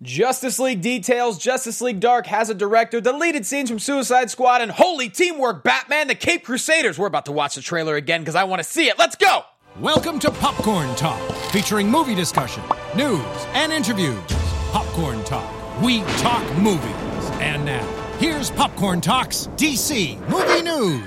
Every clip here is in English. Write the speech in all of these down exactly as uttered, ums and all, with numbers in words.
Justice League details. Justice League Dark has a director. Deleted scenes from Suicide Squad and holy teamwork, Batman, the Cape Crusaders. We're about to watch the trailer again because I want to see it. Let's go! Welcome to Popcorn Talk, featuring movie discussion, news, and interviews. Popcorn Talk. We talk movies. And now, here's Popcorn Talk's D C Movie News.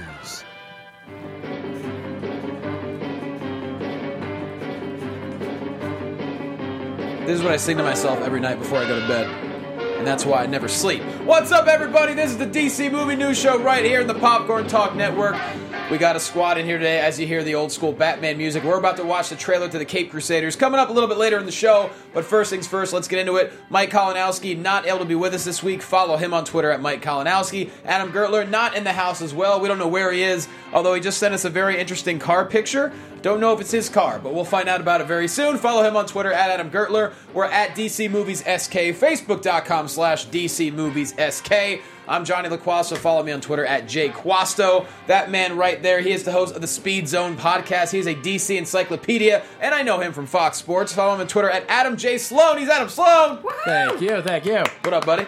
This is what I sing to myself every night before I go to bed. And that's why I never sleep. What's up, everybody? This is the D C Movie News Show right here in the Popcorn Talk Network. We got a squad in here today as you hear the old school Batman music. We're about to watch the trailer to the Cape Crusaders. Coming up a little bit later in the show. But first things first, let's get into it. Mike Kalinowski not able to be with us this week. Follow him on Twitter at Mike Kalinowski. Adam Gertler not in the house as well. We don't know where he is, although he just sent us a very interesting car picture. Don't know if it's his car, but we'll find out about it very soon. Follow him on Twitter at Adam Gertler. We're at D C Movies S K, Facebook.com slash DC Movies SK. I'm Johnny LaQuasto. Follow me on Twitter at Jay Quasto. That man right there, he is the host of the Speed Zone podcast. He is a D C encyclopedia, and I know him from Fox Sports. Follow him on Twitter at Adam J. Sloan. He's Adam Sloan. Woo-hoo! Thank you, thank you. What up, buddy?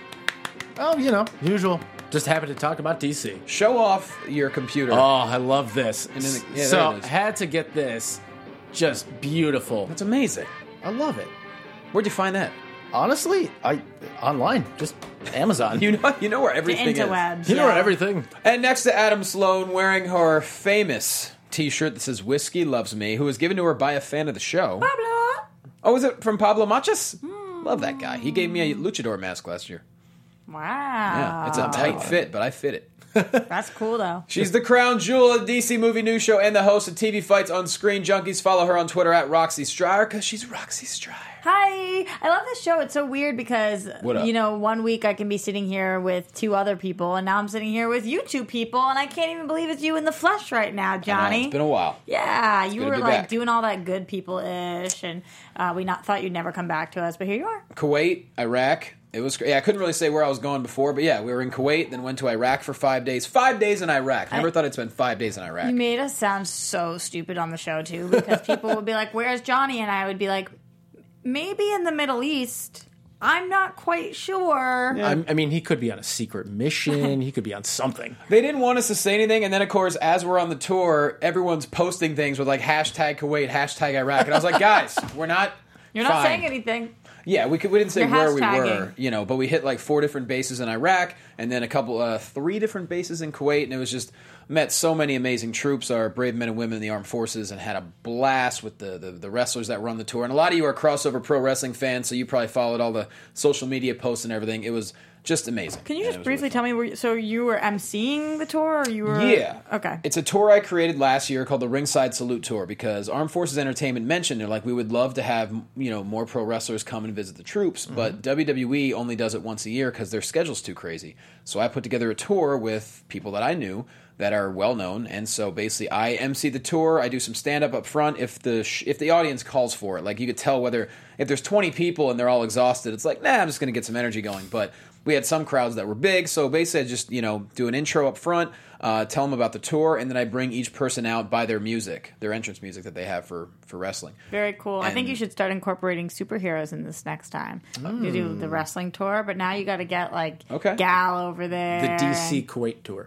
Oh, you know, usual. Just happy to talk about D C. Show off your computer. Oh, I love this. And then, yeah, so, there it is. had to get this. Just beautiful. That's amazing. I love it. Where'd you find that? Honestly, I online, just Amazon. You know, you know where everything the is. interwebs. You know yeah. everything. And next to Adam Sloan, wearing her famous T-shirt that says "Whiskey Loves Me," who was given to her by a fan of the show. Pablo. Oh, is it from Pablo Machas? Mm. Love that guy. He gave me a luchador mask last year. Wow. Yeah, it's a tight fit, but I fit it. That's cool, though. She's the crown jewel of the D C Movie News Show and the host of T V Fights on Screen Junkies. Follow her on Twitter at Roxy Stryer because she's Roxy Stryer. Hi. I love this show. It's so weird because, What up? you know, one week I can be sitting here with two other people, and now I'm sitting here with you two people, and I can't even believe it's you in the flesh right now, Johnny. I know, it's been a while. Yeah, you good to were be like back. doing all that good people-ish, and uh, we not thought you'd never come back to us, but here you are. Kuwait, Iraq. It was. Yeah, I couldn't really say where I was going before, but yeah, we were in Kuwait, then went to Iraq for five days. Five days in Iraq. Never I- thought I'd spend five days in Iraq. You made us sound so stupid on the show, too, because people would be like, where's Johnny? And I would be like, maybe in the Middle East. I'm not quite sure. I, I mean, he could be on a secret mission. He could be on something. They didn't want us to say anything, and then, of course, as we're on the tour, everyone's posting things with, like, hashtag Kuwait, hashtag Iraq. And I was like, guys, we're not You're not fine. saying anything. Yeah, we could. We didn't say You're where we hashtagging. were, you know, but we hit, like, four different bases in Iraq, and then a couple, uh, three different bases in Kuwait, and it was just, met so many amazing troops, our brave men and women in the armed forces, and had a blast with the, the, the wrestlers that were on the tour. And a lot of you are crossover pro wrestling fans, so you probably followed all the social media posts and everything. It was just amazing. Can you And just it was briefly really tell me, were you, so you were emceeing the tour, or you were... Yeah. Okay. It's a tour I created last year called the Ringside Salute Tour because Armed Forces Entertainment mentioned, they're like, we would love to have, you know, more pro wrestlers come and visit the troops, Mm-hmm. but W W E only does it once a year because their schedule's too crazy. So I put together a tour with people that I knew that are well known, and so basically I emcee the tour. I do some stand up up front if the sh- if the audience calls for it. Like you could tell whether if there's twenty people and they're all exhausted, it's like, nah, I'm just going to get some energy going. But we had some crowds that were big, so basically I just, you know, do an intro up front, uh, tell them about the tour, and then I bring each person out by their music, their entrance music that they have for, for wrestling. Very cool. I think And- you should start incorporating superheroes in this next time. You do the wrestling tour, but now you got to get, like, Okay. Gal over there. The D C Kuwait tour.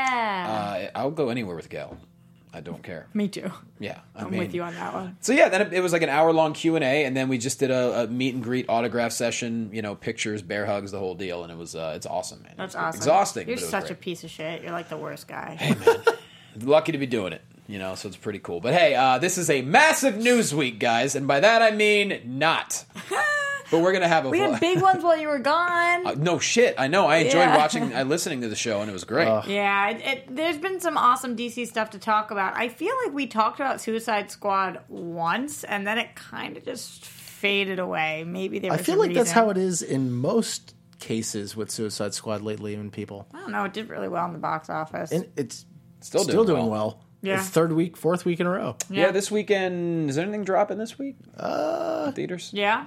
Yeah. Uh, I'll go anywhere with Gal. I don't care. Me too. Yeah, I I'm mean, with you on that one. So yeah, then it, it was like an hour long Q and A, and then we just did a, a meet and greet autograph session. You know, pictures, bear hugs, the whole deal, and it was uh, it's awesome, man. That's It was awesome. Exhausting. You're but it was such a great. piece of shit. You're like the worst guy. Hey man, lucky to be doing it. You know, so it's pretty cool. But hey, uh, this is a massive news week, guys, and by that I mean not. But we're gonna have a We had big ones while you were gone. Uh, no shit, I know. I enjoyed Yeah. watching, uh, listening to the show, and it was great. Uh, Yeah, it, it, there's been some awesome D C stuff to talk about. I feel like we talked about Suicide Squad once, and then it kind of just faded away. Maybe there I was feel a like that's reason. how it is in most cases with Suicide Squad lately in people. I don't know. It did really well in the box office. And it's Still still, doing doing, well. well. Yeah. It's third week, fourth week in a row. yeah. this weekend is there anything dropping this week? Uh, theaters, Yeah.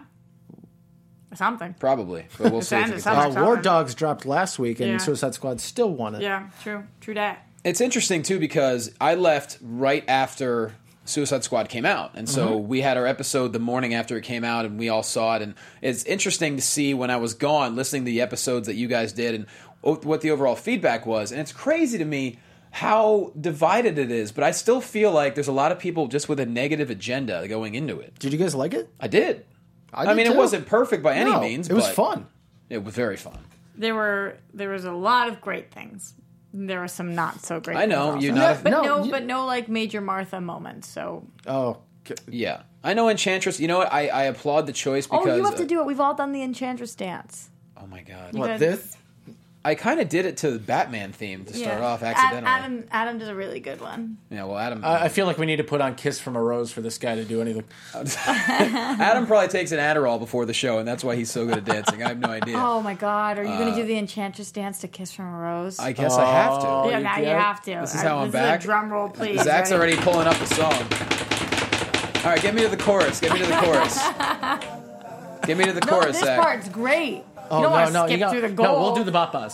Something. probably, but we'll It's see. if ended it gets summer. done. Uh, War Dogs dropped last week, and Yeah. Suicide Squad still won it. Yeah, true. True that. It's interesting too because I left right after Suicide Squad came out. And so Mm-hmm. we had our episode the morning after it came out, and we all saw it. And it's interesting to see when I was gone, listening to the episodes that you guys did and what the overall feedback was. And it's crazy to me how divided it is. But I still feel like there's a lot of people just with a negative agenda going into it. Did you guys like it? I did. I, I, did mean, too. it wasn't perfect by any No, means. It was but fun. It was very fun. There were there was a lot of great things. There were some not so great. I know, things you're also. not a- but No, no, you- but no like major Martha moments. So Oh, okay. Yeah. I know Enchantress. You know what? I, I applaud the choice because... oh, you have to uh, do it. We've all done the Enchantress dance. Oh, my God. You What, guys- this? I kind of did it to the Batman theme to start Yeah. off Ad- accidentally. Adam Adam does a really good one. Yeah, well, Adam... I I feel like we need to put on "Kiss from a Rose" for this guy to do anything. Adam probably takes an Adderall before the show, and that's why he's so good at dancing. I have no idea. Oh my God! Are you going to do the Enchantress dance to "Kiss from a Rose"? Uh, I guess I have to. Oh, yeah, you now you get it? have to. This is how Uh, I'm this back. Is a drum roll, please. Zach's Ready? already pulling up the song. All right, get me to the chorus. Get me to the chorus. Get me to the No, chorus, this Zach. part's great. Oh you don't no, want to no, skip you got through the goal. no. We'll do the bapas.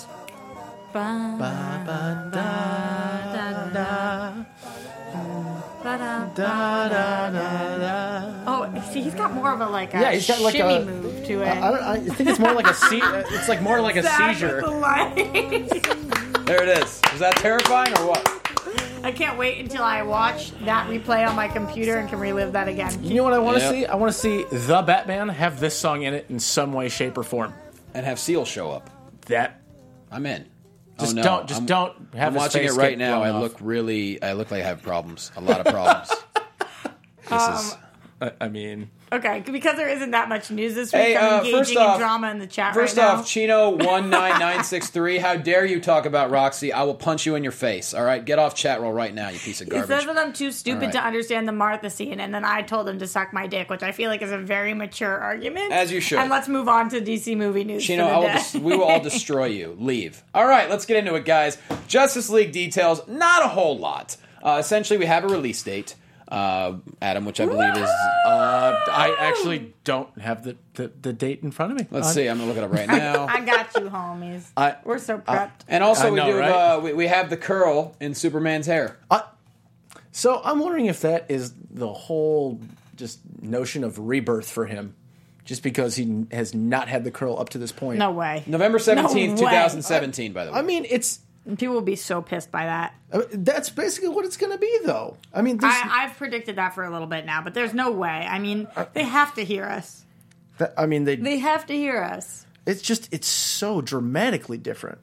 Oh, see, he's got more of a like a Yeah, he's got like shimmy a- move to it. I, don't, I think it's more like a se- It's like more like a Zach with seizure. the light. There it is. Was that terrifying or what? I can't wait until I watch that replay on my computer and can relive that again. You know what I want to Yep. see? I want to see the Batman have this song in it in some way, shape, or form. And have Seal show up. That I'm in. just oh, no. don't, just I'm, don't have I'm his watching it face right get now. I blown look off. really... I look like I have problems. A lot of problems. This is... I, I mean, Okay, because there isn't that much news this week, Hey, I'm uh, engaging first in off- drama in the chat First right now. off, Chino one nine nine six three, how dare you talk about Roxy? I will punch you in your face, all right? Get off chat roll right now, you piece of He says garbage. that I'm too stupid All right. to understand the Martha scene, and then I told him to suck my dick, which I feel like is a very mature argument. As you should. And let's move on to D C movie news Chino, for I the will day. des- we will all destroy you. Leave. All right, let's get into it, guys. Justice League details, not a whole lot. Uh, essentially, we have a release date, uh, Adam, which I believe is... uh, I actually don't have the, the, the date in front of me. Let's Uh, see, I'm going to look it up right now. I got you, homies. I- We're so prepped. And also, I we know, do right? uh, we, we have the curl in Superman's hair. So I'm wondering if that is the whole just notion of rebirth for him, just because he has not had the curl up to this point. no way. November seventeenth, No way. twenty seventeen, by the way. I mean it's People will be so pissed by that. I mean, that's basically what it's going to be, though. I mean, there's, I, I've predicted that for a little bit now, but there's no way. I mean, they have to hear us. that- I mean, they, They have to hear us. it's just it's so dramatically different,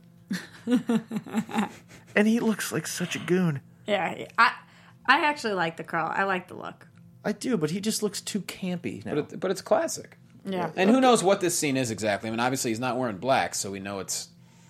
and he looks like such a goon. Yeah, I, I actually like the curl. I like the look. I do, but he just looks too campy now. but, it, but it's classic. Yeah. And who knows what this scene is exactly? I mean, obviously he's not wearing black, so we know it's...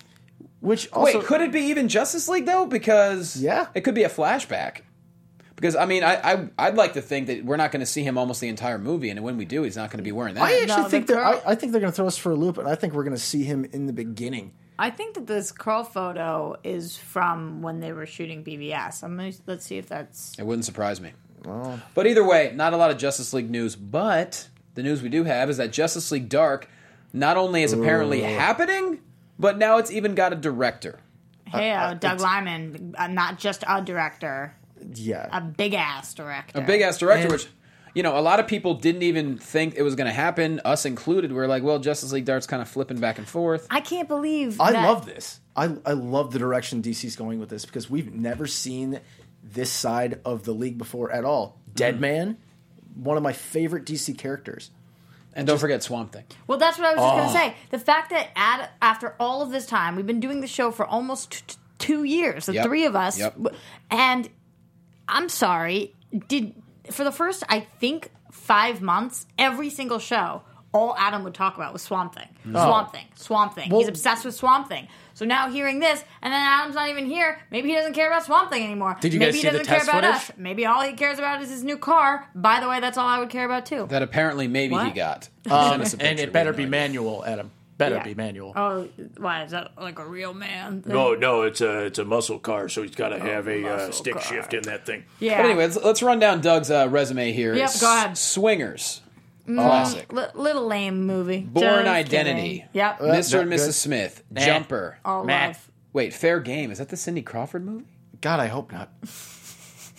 Which also, Wait, could it be even Justice League, though? Because Yeah. it could be a flashback. Because, I mean, I, I, I'd like to think that we're not going to see him almost the entire movie, and when we do, he's not going to be wearing that. I actually No, think the they're. I, curl- I think they're going to throw us for a loop, and I think we're going to see him in the beginning. I think that this curl photo is from when they were shooting B V S. I'm gonna, let's see if that's... It wouldn't surprise me. But either way, not a lot of Justice League news, but the news we do have is that Justice League Dark not only is apparently happening, but now it's even got a director. Hey, uh, Doug Liman, uh, not just a director, Yeah, a big-ass director. A big-ass director, And- which... You know, a lot of people didn't even think it was going to happen, us included. We were like, well, Justice League Dark's kind of flipping back and forth. I can't believe I that- love this. I I love the direction D C's going with this because we've never seen this side of the league before at all. Deadman, one of my favorite D C characters. And don't forget Swamp Thing. Well, that's what I was just Oh. going to say. The fact that at, after all of this time, we've been doing the show for almost t- t- two years, the Yep. three of us, Yep. and I'm sorry, did for the first, I think, five months, every single show, all Adam would talk about was Swamp Thing. Swamp Thing. Swamp Thing. Well- He's obsessed with Swamp Thing. So now hearing this, and then Adam's not even here, maybe he doesn't care about Swamp Thing anymore. Did you maybe guys he see the doesn't care test about footage? us. Maybe all he cares about is his new car. By the way, that's all I would care about too. That apparently maybe he What? got. Um, Send us a and picture, it better we be have no idea. manual, Adam. Better Yeah. be manual. Oh, why is that like a real man thing? No, no, it's a it's a muscle car, so he's got to have a uh, muscle stick car. shift in that thing. Yeah. But anyway, let's, let's run down Doug's uh, resume here. Yep, go ahead. S- Swingers. Classic. Li- little lame movie. Born Just Identity. kidding. Yep. Uh, Mister and good. Missus Smith. Jumper. all Meh. love. Wait, Fair Game. Is that the Cindy Crawford movie? God, I hope not.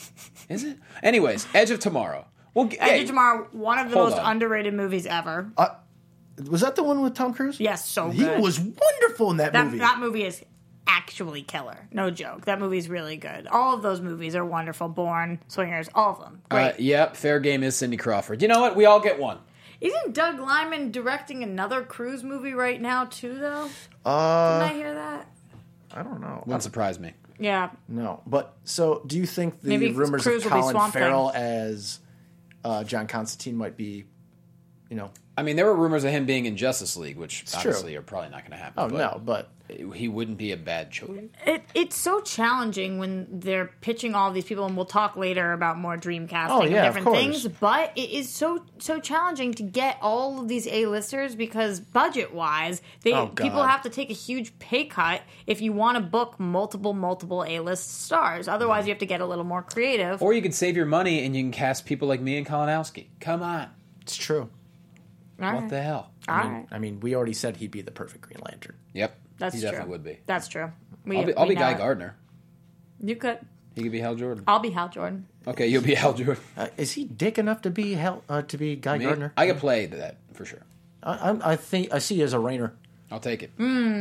Is it? Anyways, Edge of Tomorrow. Well, Edge hey, of Tomorrow, one of the hold most on. underrated movies ever. Uh, was that the one with Tom Cruise? Yes, so He good. was wonderful in that, that movie. that movie is actually killer. No joke. That movie's really good. All of those movies are wonderful. Born, Swingers, all of them. Great. Uh, yep, fair game is Cindy Crawford. You know what? We all get one. Isn't Doug Liman directing another Cruise movie right now too? Though uh, didn't I hear that? I don't know. Wouldn't surprise me. Yeah. No, but so do you think the Maybe rumors Cruise of will be Colin Swamp Thing. Farrell as uh, John Constantine might be, you know? I mean, there were rumors of him being in Justice League, which true. obviously are probably not going to happen. Oh but no, but he wouldn't be a bad choice. It, it's so challenging when they're pitching all these people, and we'll talk later about more dream casting Oh, yeah, and of different course. things. But it is so so challenging to get all of these A-listers because budget wise, they Oh, people God. have to take a huge pay cut if you want to book multiple multiple A-list stars. Otherwise, you have to get a little more creative. Or you could save your money and you can cast people like me and Kalinowski. Come on. it's true. All What right. the hell? All I mean, right. I mean, we already said he'd be the perfect Green Lantern. Yep. That's he true. definitely would be. That's true. We, I'll be, I'll we be know Guy it. Gardner. You could. He could be Hal Jordan. I'll be Hal Jordan. Okay, you'll be Hal Jordan. Uh, is he dick enough to be hell, uh, to be Guy Me? Gardner? I could play that for sure. I, I, I think I see you as a Rainer. I'll take it.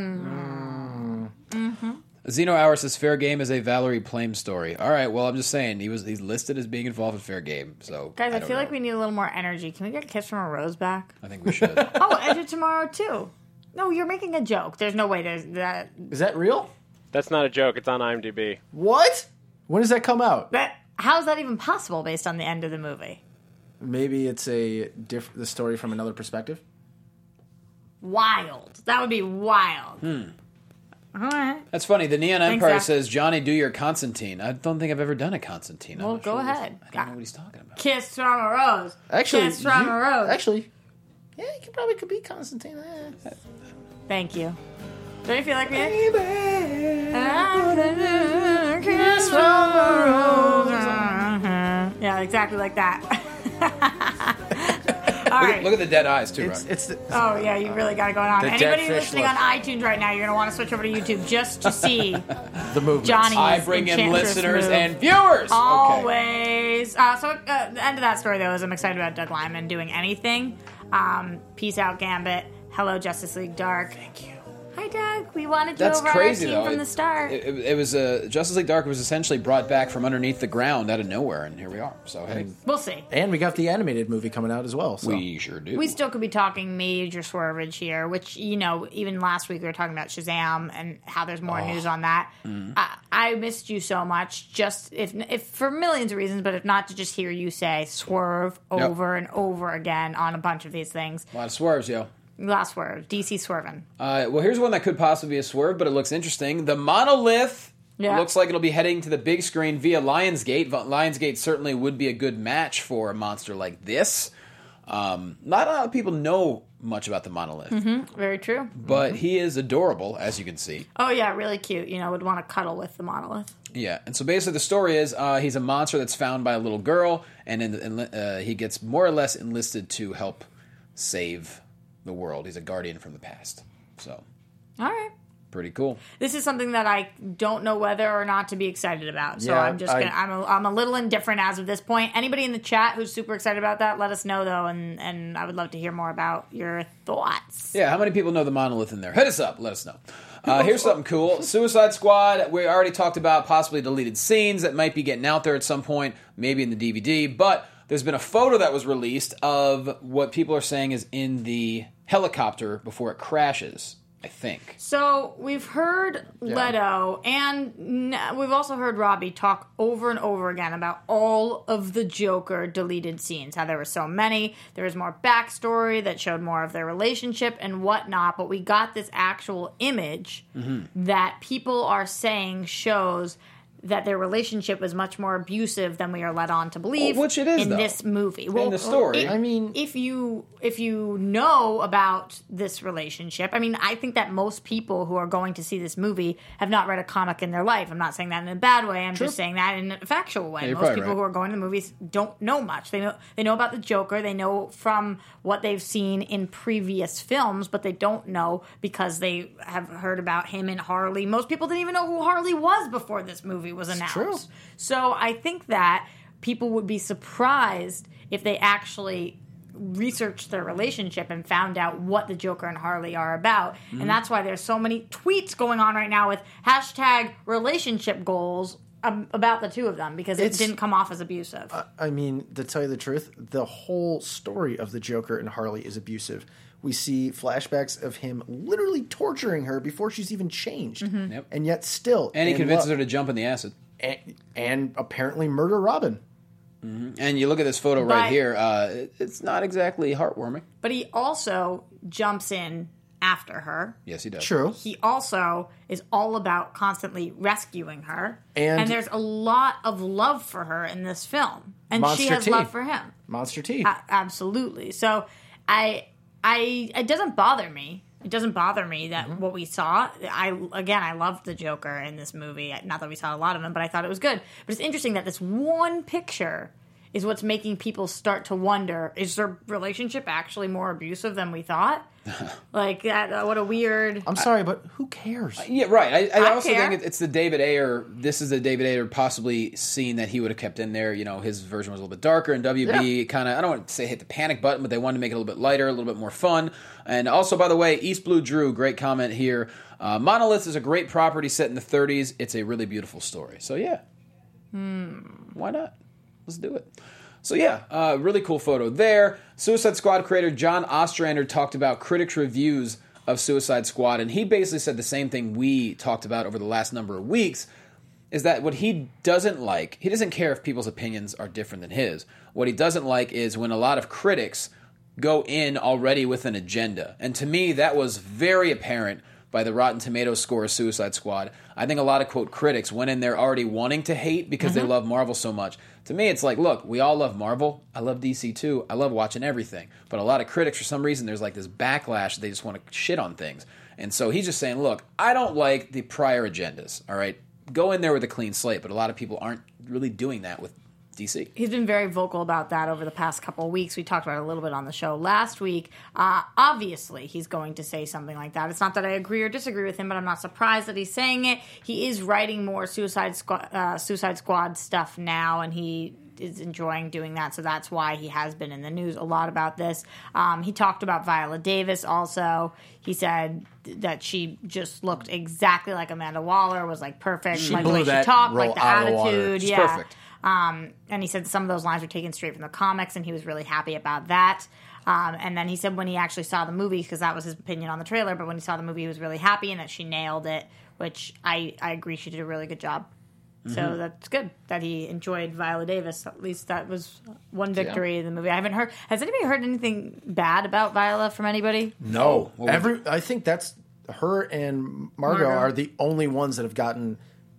Mm. Mm-hmm. Zeno Hour says Fair Game is a Valerie Plame story. All right, well, I'm just saying he was he's listed as being involved in Fair Game. So Guys, I, don't feel know. like we need a little more energy. Can we get a kiss from a rose back? I think we should. Oh, Edge of Tomorrow too. No, you're making a joke. There's no way there's that. Is that real? That's not a joke. It's on IMDb. What? When does that come out? That how is that even possible based on the end of the movie? Maybe it's a diff- the story from another perspective. Wild. That would be wild. Hmm. All right. That's funny. The Neon Thanks, Empire Zach. says, Johnny, do your Constantine. I don't think I've ever done a Constantine. I'm Well, not go sure what he's- ahead. I don't know what he's talking about. Kiss from a rose. Actually, Kiss from you- a rose. Actually, yeah, you could probably could be Constantine. Eh. Thank you. Don't you feel like me? Kiss from a rose. Yeah, exactly like that. All Look, right. at, look at the dead eyes, too, It's Ron. it's the, Oh, yeah, you really got it going on. The Anybody dead fish listening look. on iTunes right now, you're going to want to switch over to YouTube just to see the movement. Johnny. I bring in Enchantress listeners move. and viewers. Okay. Always. Uh, so, uh, the end of that story, though, is I'm excited about Doug Liman doing anything. Um, Peace out, Gambit. Hello, Justice League Dark. Thank you. Hi, Doug. We wanted you That's over crazy, our team though. from It- the start. It, it, it was uh, Justice League Dark was essentially brought back from underneath the ground out of nowhere, and here we are. So, hey, we'll see. And we got the animated movie coming out as well. So. we sure do. We still could be talking major swervage here, which, you know, even last week we were talking about Shazam and how there's more news on that. Mm-hmm. I, I missed you so much, just if, if for millions of reasons, but if not to just hear you say swerve Yep. over and over again on a bunch of these things. A lot of swerves, yo. Last swerve, D C swerving. Uh, well, here's one that could possibly be a swerve, but it looks interesting. The Monolith Yeah. looks like it'll be heading to the big screen via Lionsgate. Va- Lionsgate certainly would be a good match for a monster like this. Um, not a lot of people know much about the Monolith, Very true. but he is adorable, as you can see. Oh, yeah, really cute. You know, would want to cuddle with the monolith. Yeah, and so basically the story is uh, he's a monster that's found by a little girl, and in, in, uh, he gets more or less enlisted to help save the world. He's a guardian from the past. So, All right. pretty cool. This is something that I don't know whether or not to be excited about. So Yeah, I'm just I- gonna I'm a, I'm a little indifferent as of this point. Anybody in the chat who's super excited about that, let us know though, and and I would love to hear more about your thoughts. Yeah, how many people know the Monolith in there? Hit us up. Let us know. Uh, here's something cool. Suicide Squad, we already talked about possibly deleted scenes that might be getting out there at some point, maybe in the D V D, but there's been a photo that was released of what people are saying is in the helicopter before it crashes, I think. So we've heard Leto, and n- we've also heard Robbie talk over and over again about all of the Joker deleted scenes. How there were so many. There was more backstory that showed more of their relationship and whatnot. But we got this actual image that people are saying shows that their relationship was much more abusive than we are led on to believe. Well, which it is, in though. this movie. In the story. it- I mean- if you if you know about this relationship, I mean, I think that most people who are going to see this movie have not read a comic in their life. I'm not saying that in a bad way. I'm just saying that in a factual way. Yeah, you're most probably people right. who are going to the movies don't know much. They know they know about the Joker. They know from what they've seen in previous films, but they don't know because they have heard about him and Harley. Most people didn't even know who Harley was before this movie was announced. true. So I think that people would be surprised if they actually researched their relationship and found out what the Joker and Harley are about. Mm-hmm. And that's why there's so many tweets going on right now with hashtag relationship goals um, about the two of them, because it It's- didn't come off as abusive. Uh, I mean, to tell you the truth, the whole story of the Joker and Harley is abusive. We see flashbacks of him literally torturing her before she's even changed. Mm-hmm. Yep. And yet still... And he in convinces love- her to jump in the acid. And, and apparently murder Robin. And you look at this photo right But- here, uh, it- it's not exactly heartwarming. But he also jumps in after her. Yes, he does. True. He also is all about constantly rescuing her. And- there's a lot of love for her in this film. And she Monster has T. love for him. Monster T. A- absolutely. So I I it doesn't bother me. It doesn't bother me that Mm-hmm. what we saw. I again, I loved the Joker in this movie. Not that we saw a lot of him, but I thought it was good. But it's interesting that this one picture is what's making people start to wonder: is their relationship actually more abusive than we thought? Like that? Uh, what a weird. I'm sorry, but who cares? Yeah, right. I, I, I also care. think it- it's the David Ayer. This is the David Ayer possibly scene that he would have kept in there. You know, his version was a little bit darker, and W B kind of, I don't want to say hit the panic button, but they wanted to make it a little bit lighter, a little bit more fun. And also, by the way, East Blue Drew, great comment here. Uh, Monolith is a great property set in the thirties. It's a really beautiful story. So, yeah. Why not? Let's do it. So yeah, uh, really cool photo there. Suicide Squad creator John Ostrander talked about critics' reviews of Suicide Squad, and he basically said the same thing we talked about over the last number of weeks, is that what he doesn't like, he doesn't care if people's opinions are different than his. What he doesn't like is when a lot of critics go in already with an agenda. And to me, that was very apparent by the Rotten Tomatoes score of Suicide Squad. I think a lot of, quote, critics went in there already wanting to hate because Mm-hmm. they love Marvel so much. To me, it's like, look, we all love Marvel. I love D C too. I love watching everything. But a lot of critics, for some reason, there's like this backlash. They just want to shit on things. And so he's just saying, look, I don't like the prior agendas, all right? Go in there with a clean slate. But a lot of people aren't really doing that with D C. He's been very vocal about that over the past couple of weeks. We talked about it a little bit on the show last week. Uh, obviously, he's going to say something like that. It's not that I agree or disagree with him, but I'm not surprised that he's saying it. He is writing more Suicide Squad, uh, Suicide Squad stuff now, and he is enjoying doing that, so that's why he has been in the news a lot about this. Um, he talked about Viola Davis also. He said that she just looked exactly like Amanda Waller, was like perfect, She like the blew way she that talked, role like the out of the water. attitude. She's yeah. perfect. Um, and he said some of those lines were taken straight from the comics, and he was really happy about that. Um, and then he said when he actually saw the movie, because that was his opinion on the trailer, but when he saw the movie, he was really happy and that she nailed it, which I, I agree she did a really good job. So Mm-hmm. that's good that he enjoyed Viola Davis. At least that was one victory in the movie. I haven't heard. Has anybody heard anything bad about Viola from anybody? No. What would- Every I think that's her and Margot, Margot. are the only ones that have gotten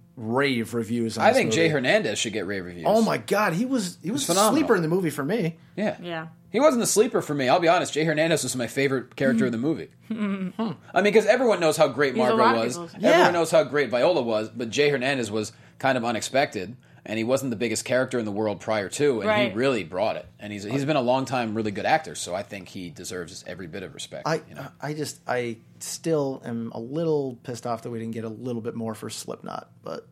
rave reviews on I this think movie. Jay Hernandez should get rave reviews. Oh my god, he was he was a phenomenal. sleeper in the movie for me. Yeah. Yeah. He wasn't a sleeper for me. I'll be honest. Jay Hernandez was my favorite character in the movie. I mean, because everyone knows how great He's a Margot lot of was. people's- Yeah. Everyone knows how great Viola was. But Jay Hernandez was kind of unexpected, and he wasn't the biggest character in the world prior to, and Right. he really brought it. And he's he's been a long time really good actor, so I think he deserves every bit of respect. I you know? I just I still am a little pissed off that we didn't get a little bit more for Slipknot, but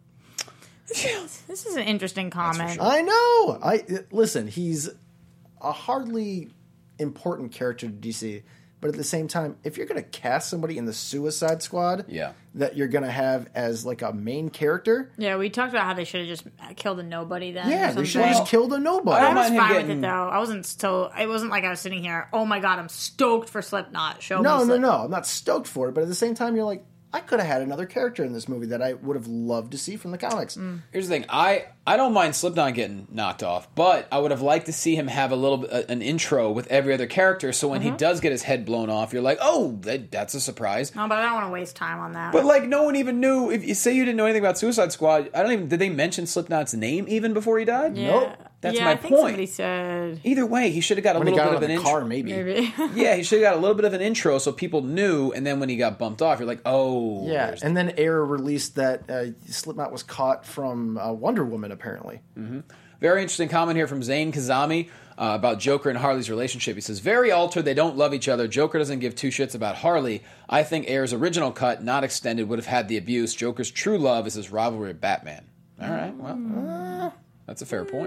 This is an interesting comment. I know. I listen, he's a hardly important character to D C, but at the same time, if you're going to cast somebody in the Suicide Squad, Yeah. that you're going to have as like a main character, Yeah, we talked about how they should have just killed a nobody then. yeah, or they should something. have just killed a nobody. I I don't was mind him fine with getting- it though. I wasn't so. It wasn't like I was sitting here. Oh my god, I'm stoked for Slipknot. Show me. No, no, Slip- no. I'm not stoked for it, but at the same time, you're like, I could have had another character in this movie that I would have loved to see from the comics. Mm. Here's the thing. I, I don't mind Slipknot getting knocked off, but I would have liked to see him have a little bit, an intro with every other character, so when Mm-hmm. he does get his head blown off, you're like, oh, that, that's a surprise. No, but I don't want to waste time on that. But like, no one even knew. If you say you didn't know anything about Suicide Squad, I don't even. Did they mention Slipknot's name even before he died? yeah. Nope. That's yeah, my I think point. Somebody said Either way, he should have got a When he little got bit out of of an the intro. car, maybe. maybe. Yeah, he should have got a little bit of an intro so people knew, and then when he got bumped off, you're like, oh, Yeah, there's- and then Air released that uh, Slipknot was caught from uh, Wonder Woman, apparently. Very interesting comment here from Zayn Kazami uh, about Joker and Harley's relationship. He says, very altered, they don't love each other. Joker doesn't give two shits about Harley. I think Air's original cut, not extended, would have had the abuse. Joker's true love is his rivalry with Batman. All right, well, uh, that's a fair point.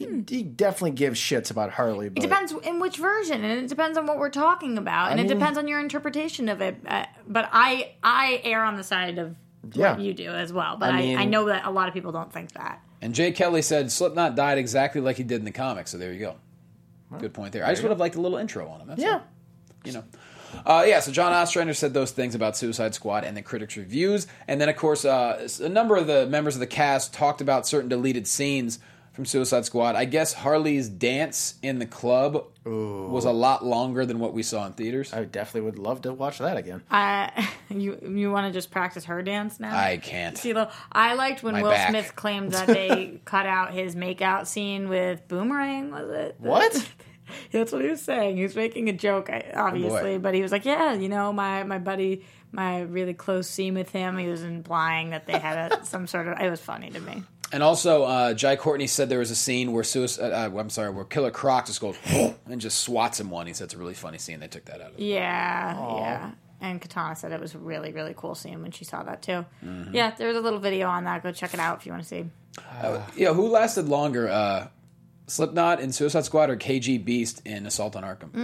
he, he definitely gives shits about Harley. But It depends in which version, and it depends on what we're talking about, and I it mean- depends on your interpretation of it. Uh, but I I err on the side of Yeah. what you do as well. But I I, mean- I know that a lot of people don't think that. And Jay Kelly said Slipknot died exactly like he did in the comics, so there you go. Good point there. I just would have liked a little intro on him. That's Yeah. all. You know. Uh, yeah, so John Ostrander said those things about Suicide Squad and the critics' reviews. And then, of course, uh, a number of the members of the cast talked about certain deleted scenes from Suicide Squad. I guess Harley's dance in the club was a lot longer than what we saw in theaters. I definitely would love to watch that again. Uh, you you want to just practice her dance now? I can't. CeeLo, I liked when My Will back. Smith claimed that they cut out his makeout scene with Boomerang. Was it? What? That's what he was saying. He was making a joke, obviously, boy. but he was like, "Yeah, you know, my my buddy, my really close scene with him." He was implying that they had a, some sort of. It was funny to me. And also, uh, Jai Courtney said there was a scene where suicide, uh, I'm sorry, where Killer Croc just goes and just swats him one. He said it's a really funny scene. They took that out of it. Yeah, yeah. And Katana said it was a really, really cool scene when she saw that too. Mm-hmm. Yeah, there's a little video on that. Go check it out if you want to see. Uh, yeah, who lasted longer, uh, Slipknot in Suicide Squad or K G Beast in Assault on Arkham?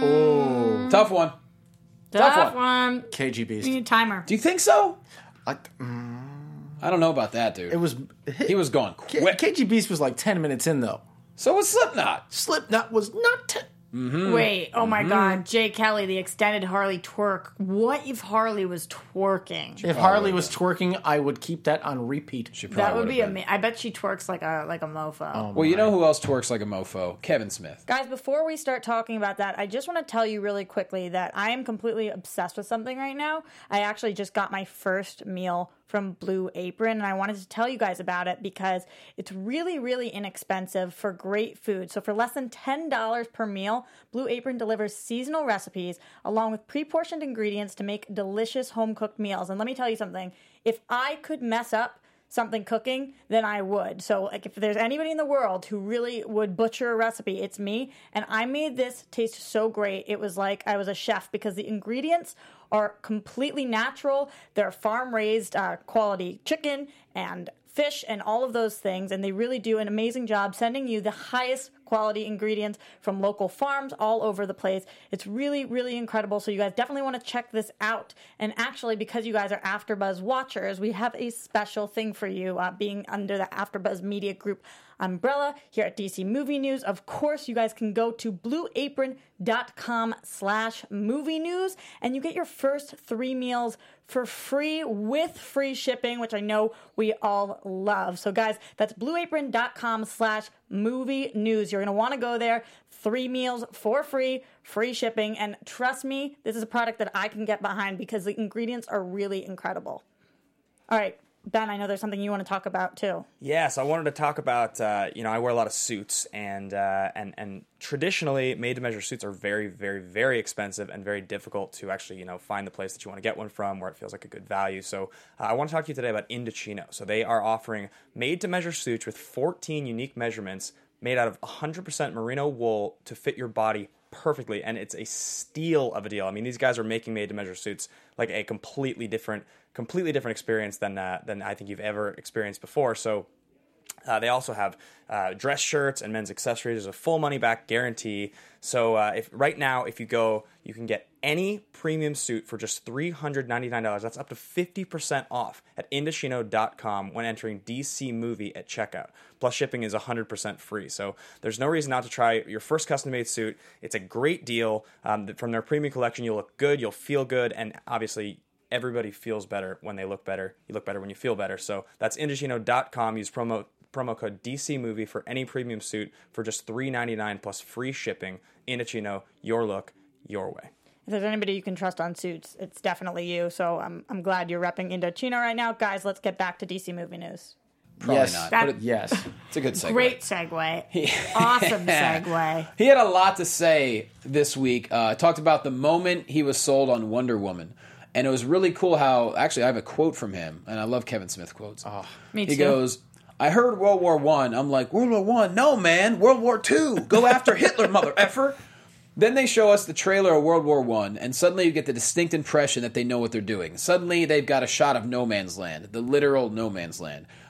Oh, Tough one. Tough, Tough one. K G Beast. We need a timer. Do you think so? I, mm, I don't know about that, dude. it was. he was going K- quick. K G Beast was like ten minutes in though. So was Slipknot. Slipknot was not. Ten- Wait, oh Mm-hmm. my god, Jay Kelly, the extended Harley twerk. What if Harley was twerking? if Harley was twerking, I would keep that on repeat. She probably That would would've be been. amazing. I bet she twerks like a like a mofo. Well, you know who else twerks like a mofo? Kevin Smith. Guys, before we start talking about that, I just want to tell you really quickly that I am completely obsessed with something right now. I actually just got my first meal from Blue Apron, and I wanted to tell you guys about it because it's really, really inexpensive for great food. So for less than ten dollars per meal, Blue Apron delivers seasonal recipes along with pre-portioned ingredients to make delicious home-cooked meals. And let me tell you something, if I could mess up something cooking, then I would. So like if there's anybody in the world who really would butcher a recipe, it's me. And I made this taste so great. It was like I was a chef because the ingredients are completely natural. They're farm raised uh, quality chicken and fish and all of those things. And they really do an amazing job sending you the highest quality ingredients from local farms all over the place. It's really, really incredible. So you guys definitely want to check this out. And actually, because you guys are AfterBuzz watchers, we have a special thing for you uh, being under the AfterBuzz Media Group umbrella here at D C Movie News. Of course, you guys can go to blueapron.com slash movie news and you get your first three meals for free with free shipping, which I know we all love. So guys, that's blueapron.com slash movie news. You're going to want to go there. Three meals for free, free shipping. And trust me, this is a product that I can get behind because the ingredients are really incredible. All right, Ben, I know there's something you want to talk about too. Yes, I wanted to talk about, uh, you know, I wear a lot of suits, and uh, and and traditionally, made-to-measure suits are very, very, very expensive and very difficult to actually, you know, find the place that you want to get one from where it feels like a good value. So uh, I want to talk to you today about Indochino. So they are offering made-to-measure suits with fourteen unique measurements made out of one hundred percent merino wool to fit your body perfectly, and it's a steal of a deal. I mean, these guys are making made-to-measure suits like a completely different completely different experience than uh, than I think you've ever experienced before. So uh, they also have uh, dress shirts and men's accessories. There's a full money back guarantee. So uh, if right now, if you go, you can get any premium suit for just three hundred ninety-nine dollars. That's up to fifty percent off at Indochino dot com when entering D C Movie at checkout. Plus shipping is one hundred percent free. So there's no reason not to try your first custom-made suit. It's a great deal. Um, from their premium collection, you'll look good, you'll feel good, and obviously everybody feels better when they look better. You look better when you feel better. So that's Indochino dot com. Use promo promo code D C Movie for any premium suit for just three ninety-nine plus free shipping. Indochino, your look, your way. If there's anybody you can trust on suits, it's definitely you. So I'm I'm glad you're repping Indochino right now. Guys, let's get back to D C Movie News. Probably yes. not. That- but it- Yes. it's a good segue. Great segue. Awesome segue. He had a lot to say this week. Uh, talked about the moment he was sold on Wonder Woman. And it was really cool how, actually, I have a quote from him, and I love Kevin Smith quotes. Oh, Me he too. goes, I heard World War One. I'm like, World War One? No, man. World War Two. Go after Hitler, mother effer. Then they show us the trailer of World War One, and suddenly you get the distinct impression that they know what they're doing. Suddenly they've got a shot of no man's land, the literal no man's land.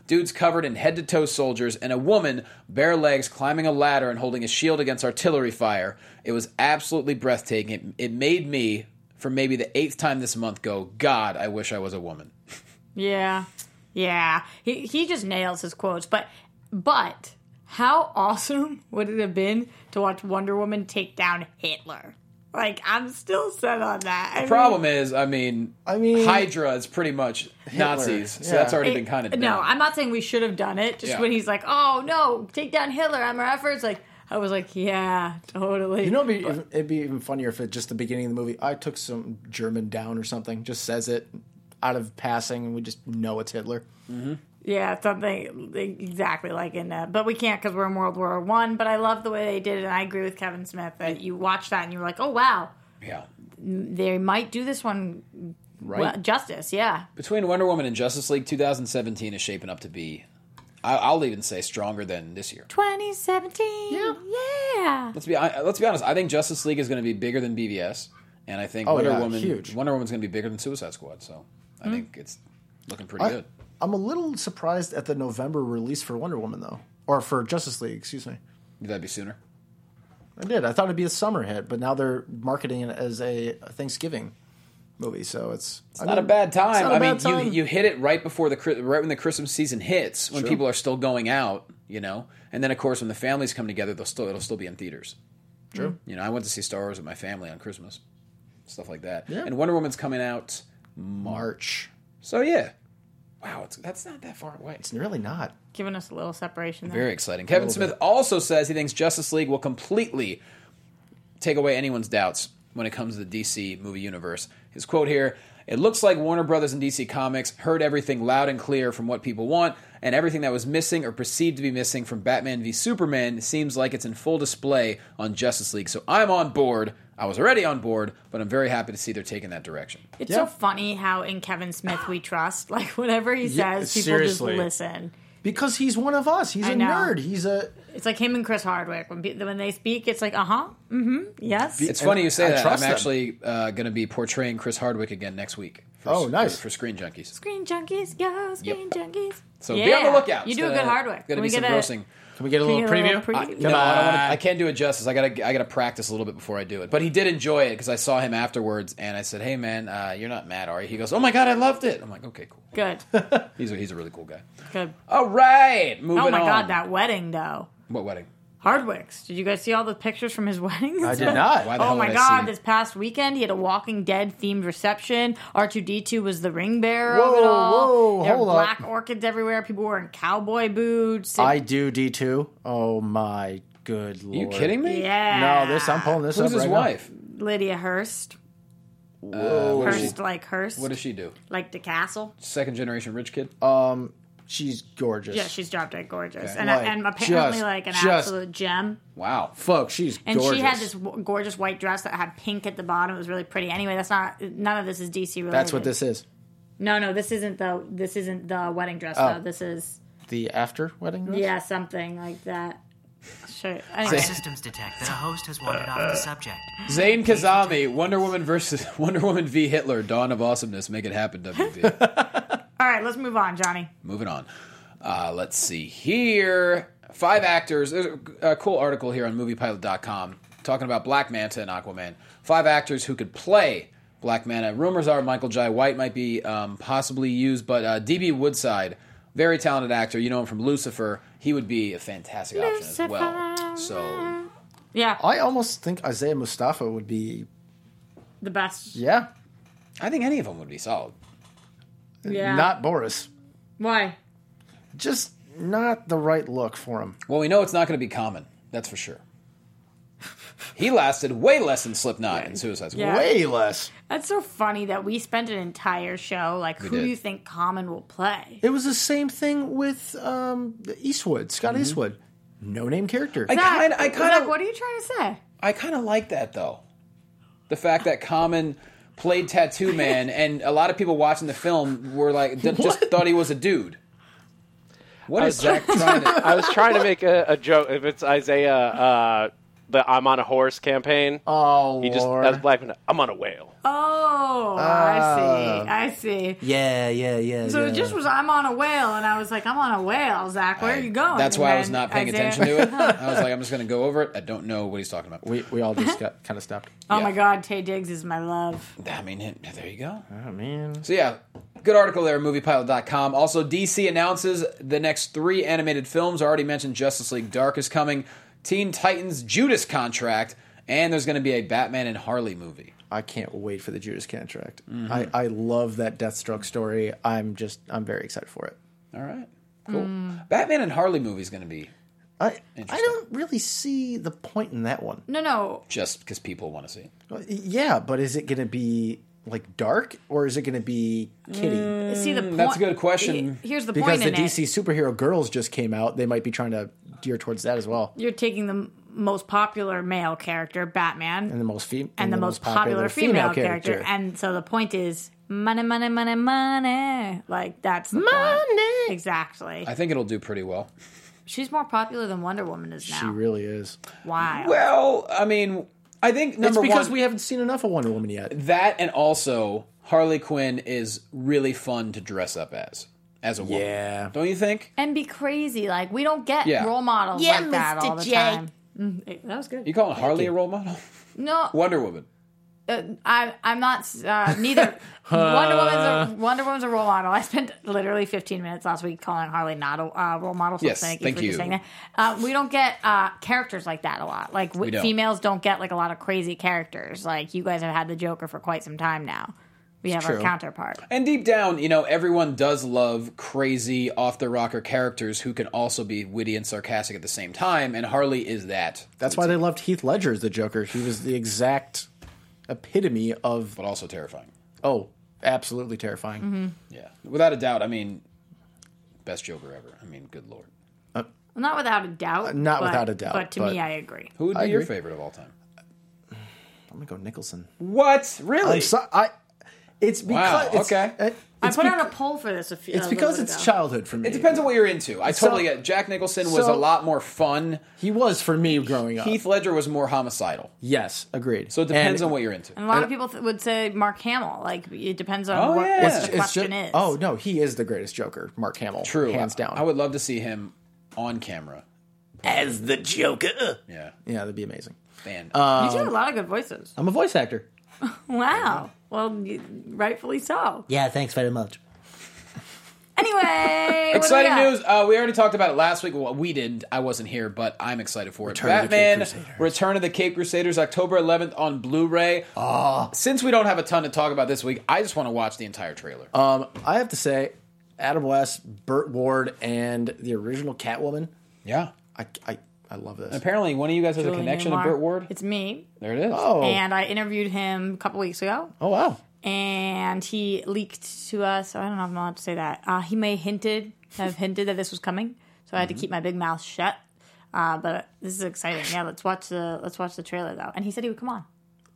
dudes covered in head-to-toe soldiers, and a woman, bare legs, climbing a ladder and holding a shield against artillery fire. It was absolutely breathtaking. It, it made me, for maybe the eighth time this month, go, God, I wish I was a woman. Yeah. Yeah. He he just nails his quotes. But but how awesome would it have been to watch Wonder Woman take down Hitler? Like, I'm still set on that. I The problem is, I mean, I mean- Hydra is pretty much Nazis, so yeah. that's already It- been kind of done. No, I'm not saying we should have done it. Just Yeah. when he's like, "Oh no, take down Hitler," I'm our efforts. Like, I was like, "Yeah, totally." You know, it'd be, even, it'd be even funnier if it just the beginning of the movie, I took some German down or something, just says it out of passing, and we just know it's Hitler. Yeah, something exactly like in that. But we can't because we're in World War One. But I love the way they did it, and I agree with Kevin Smith that you watch that and you were like, "Oh wow, Yeah. they might do this one Right. well, justice." Yeah, Between Wonder Woman and Justice League, two thousand seventeen is shaping up to be, I- I'll even say, stronger than this year. twenty seventeen. Yeah. yeah. Let's be I- let's be honest. I think Justice League is going to be bigger than B V S, and I think Oh, Wonder yeah, Woman huge. Wonder Woman's going to be bigger than Suicide Squad. So I Hmm. think it's looking pretty I, good. I'm a little surprised at the November release for Wonder Woman, though. Or for Justice League, excuse me. Would that be sooner? I did. I thought it'd be a summer hit, but now they're marketing it as a Thanksgiving movie, so it's... It's not a bad time. It's not a I mean, bad time. you you hit it right before the Chri- right when the Christmas season hits, when Sure. people are still going out, you know, and then of course when the families come together, they'll still it'll still be in theaters. True. You know, I went to see Star Wars with my family on Christmas, stuff like that. Yeah. And Wonder Woman's coming out, March. so yeah. Wow, it's, that's not that far away. It's really not. Giving us a little separation there. Very exciting. Kevin Smith also says he thinks Justice League will completely take away anyone's doubts when it comes to the D C movie universe. His quote here, "It looks like Warner Brothers and D C Comics heard everything loud and clear from what people want, and everything that was missing or perceived to be missing from Batman v Superman seems like it's in full display on Justice League. So I'm on board. I was already on board, but I'm very happy to see they're taking that direction." It's Yeah. so funny how in Kevin Smith we trust. Like, whatever he Yeah, says, people seriously. just listen. Because he's one of us. He's I a know. nerd. He's a... It's like him and Chris Hardwick. When, pe- when they speak, it's like, uh huh, mm hmm, yes. It's funny you say I that. I'm trust them. actually uh, going to be portraying Chris Hardwick again next week. For, Oh, nice. For, for Screen Junkies. Screen junkies, go, screen junkies. So yeah. be on the lookout. You It's do a gonna- good Hardwick. Going to Can be we some get a- grossing. Can we get a can we little get preview? a little preview? No, I, don't wanna, I can't do it justice. I gotta, I gotta practice a little bit before I do it. But he did enjoy it because I saw him afterwards, and I said, "Hey, man, uh, you're not mad, are you?" He goes, "Oh my god, I loved it." I'm like, "Okay, cool." Good, He's a, he's a really cool guy. good. All right, moving on. Oh my god, that wedding though. What wedding? Hardwick's. Did you guys see all the pictures from his wedding? I did not. Why the Oh hell my would I god, see- this past weekend he had a Walking Dead themed reception. R two D two was the ring bearer of Whoa, it all. whoa, there were hold up. black orchids everywhere. People wearing cowboy boots. I do D two. Oh my good lord. Are you kidding me? Yeah. No, this I'm pulling this Who's up his right now. wife? Lydia Hurst. Uh, what, does she, Hurst like Hurst. what does she do? like the castle. Second generation rich kid? Um, she's gorgeous. Yeah, she's drop dead gorgeous. Okay. And, Like, and apparently just- like an just- absolute gem. Wow. Folks, she's And gorgeous. she had this w- gorgeous white dress that had pink at the bottom. It was really pretty. Anyway, that's not none of this is D C related. That's what this is. No, no, this isn't the this isn't the wedding dress Oh. though. This is The after wedding dress? yeah, something like that. Sure. Our Anyway. systems detect that a host has wandered off the subject. Zayn Kazami, Wonder Woman versus Wonder Woman v Hitler, Dawn of Awesomeness. Make it happen, W V. All right, let's move on, Johnny. Moving on. Uh, let's see here. Five actors. There's a, a cool article here on movie pilot dot com talking about Black Manta and Aquaman. Five actors who could play Black Manta. Rumors are Michael Jai White might be um, possibly used, but uh, D B Woodside, very talented actor. You know him from Lucifer. He would be a fantastic option as well. So, Yeah, I almost think Isaiah Mustafa would be. the best. Yeah. I think any of them would be solid. Yeah. Not Boris. Why? Just not the right look for him. Well, we know it's not going to be Common. That's for sure. He lasted way less than Slipknot in Suicide Squad. Yeah. Way less. That's so funny that we spent an entire show like, who did. do you think Common will play? It was the same thing with um, Eastwood, Scott Eastwood. No name character. I kind I Zach, kind Zach, of what are you trying to say? I kind of like that though. The fact that Common played Tattoo Man, and a lot of people watching the film were like, d- just thought he was a dude. What is Zach trying to? I was trying to make a, a joke. If it's Isaiah uh, the "I'm on a horse" campaign. Oh, He just Lord. as Black Widow, I'm on a whale. Oh, I see. I see. Yeah, yeah, yeah. So yeah. it just was, I'm on a whale, and I was like, I'm on a whale, Zach. Where are you going? That's And why I was then not paying Isaiah- attention to it. I was like, I'm just going to go over it. I don't know what he's talking about. We we all just got kind of stopped. Oh Yeah. my God, Tay Diggs is my love. I mean, it- there you go. Oh man. So yeah, good article there at movie pilot dot com. Also, D C announces the next three animated films. I already mentioned Justice League Dark is coming, Teen Titans Judas Contract, and there's going to be a Batman and Harley movie. I can't wait for the Judas Contract. Mm-hmm. I, I love that Deathstroke story. I'm just I'm very excited for it. All right, cool. Batman and Harley movie is going to be I I Interesting. don't really see the point in that one. No, no. just because people want to see it. Well, Yeah, but is it going to be like dark or is it going to be kitty? See the point. Mm, that's a good question. Here's the Because point the in D it. C superhero girls just came out, they might be trying to gear towards that as well. You're taking the m- most popular male character, Batman, And the most fem- and the, most popular, female, character. And so the point is money, money, money, money. Like that's the Money! point. Exactly. I think it'll do pretty well. She's more popular than Wonder Woman is now. She really is. Wow. Well, I mean, I think It's number because one, we haven't seen enough of Wonder Woman yet. that, and also Harley Quinn is really fun to dress up as as a woman. Yeah. Don't you think? And be crazy. Like we don't get Yeah. role models Yeah, like that all the Mister J. time. Mm, it- that was good. You calling Harley a role model? No, Wonder Woman. uh, I, I'm not. Uh, neither. Wonder Woman's a Wonder Woman's a role model. I spent literally fifteen minutes last week calling Harley not a uh, role model. So Yes, thank you thank for you. just saying that. Uh, we don't get uh, characters like that a lot. Like w- We don't. females don't get like a lot of crazy characters. Like you guys have had the Joker for quite some time now. We have our true. counterpart. And deep down, you know, everyone does love crazy, off-the-rocker characters who can also be witty and sarcastic at the same time, and Harley is that. That's why they loved Heath Ledger as the Joker. He was the exact epitome of, But also terrifying. oh, absolutely terrifying. Mm-hmm. Yeah. Without a doubt, I mean, best Joker ever. I mean, good lord. Well, not without a doubt. not but- without a doubt, But to but- me, I agree. Who would be I your agree. favorite of all time? I'm going to go Nicholson. What? Really? I'm so, I, it's because. Wow, it's, okay. it- I it's put bec- out a poll for this a few. It's a because little bit it's ago. childhood for me. It depends on what you're into. I totally So- get. Jack Nicholson was so- a lot more fun. He was for me growing up. Heath Ledger was more homicidal. Yes, agreed. So it depends And on what you're into. And a lot of people th- would say Mark Hamill. Like it depends on Oh, what, yeah. what It's- the it's question ju- is. Oh no, he is the greatest Joker, Mark Hamill. True. hands down. I would love to see him on camera. As the Joker. Yeah. Yeah, that'd be amazing. And you do a lot of good voices. I'm a voice actor. Wow. Well, you, rightfully so. Yeah, thanks very much. Anyway, exciting what do we got? news. Uh, we already talked about it last week. Well, we didn't. I wasn't here, but I'm excited for it. Return of the Cape Batman, Crusaders. Return of the Cape Crusaders, October eleventh on Blu-ray. Ah. Since we don't have a ton to talk about this week, I just want to watch the entire trailer. Um, I have to say, Adam West, Burt Ward, and the original Catwoman. yeah. I, I, I love this. Apparently, one of you guys has a Julian connection to Newmar. Burt Ward. It's me. There it is. Oh, And I interviewed him a couple weeks ago. oh wow. And he leaked to us. I don't know if I'm allowed to say that. Uh, he may hinted, have hinted that this was coming. So I had to keep my big mouth shut. Uh, but this is exciting. Yeah, let's watch the let's watch the trailer though. And he said he would come on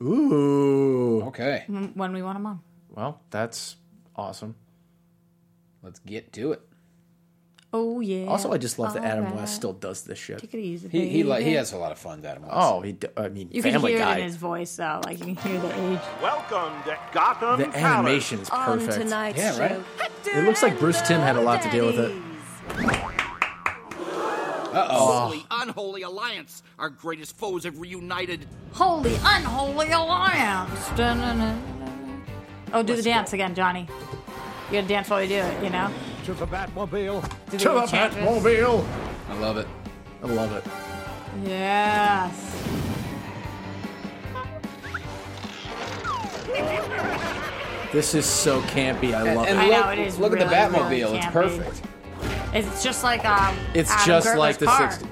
Ooh. Okay. when we want him on. Well, that's awesome. Let's get to it. Oh yeah. Also, I just love that Adam Alright. West still does this shit. Take it easy. He he, like, he baby. has a lot of fun, Adam West. Oh, he. d- I mean, You can Family hear Guy. it in his voice though. Like you can hear the age. Welcome to Gotham The Palace. animation is On perfect. tonight's Yeah, right? show. It looks like Bruce Timm had a lot to deal with it. Holy, unholy alliance. Our greatest foes have reunited. Holy unholy alliance. Dun-dun-dun-dun. Oh, do the dance again, Johnny. You gotta dance while you do it, you know? To the Batmobile. Do To the enchantment. Batmobile. I love it. I love it. Yes. This is so campy. I love And I it. look, know, it is look at the really, Batmobile. really it's campy. perfect. It's just like um. It's Adam just Gertler's like the car. sixties.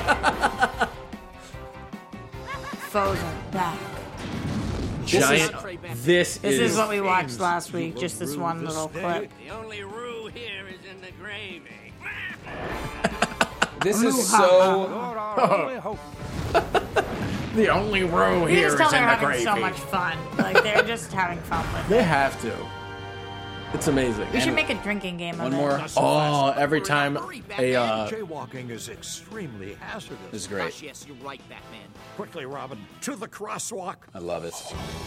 Foes are back. Giant. This, This is. is what we watched last week. Just this one little clip. The only rule here is in the gravy. This Ooh, is ha, so. the only row You here just is tell in they're the having gravy. so much fun. Like they're just having fun with it. They have to. It's amazing. We should make a drinking game of One it. more. Oh, every time a uh, Jaywalking is extremely hazardous. This is great. Gosh, yes, you're right, Batman. Quickly, Robin, to the crosswalk. I love it.